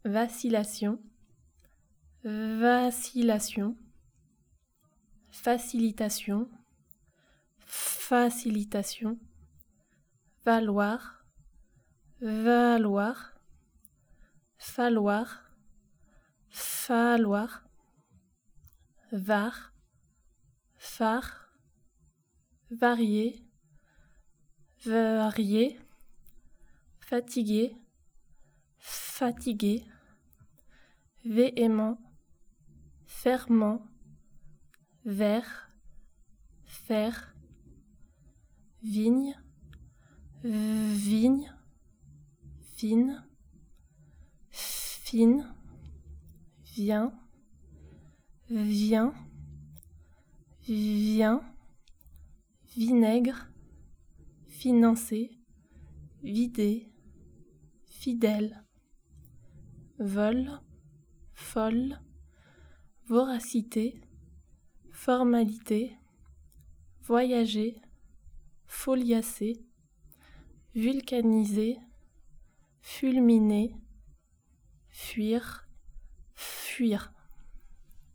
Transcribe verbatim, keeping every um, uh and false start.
vacillation, vacillation, facilitation, facilitation, valoir, valoir, falloir, falloir, var, phare, varier, varier, fatigué, fatigué, véhément, fermant, vert, fer, vigne, vigne, fine, fine, vient, vient, vient, vinaigre, financer, vider, fidèle, vol, folle, voracité, formalité, voyager, foliacer, vulcaniser, fulminer, fuir, fuir.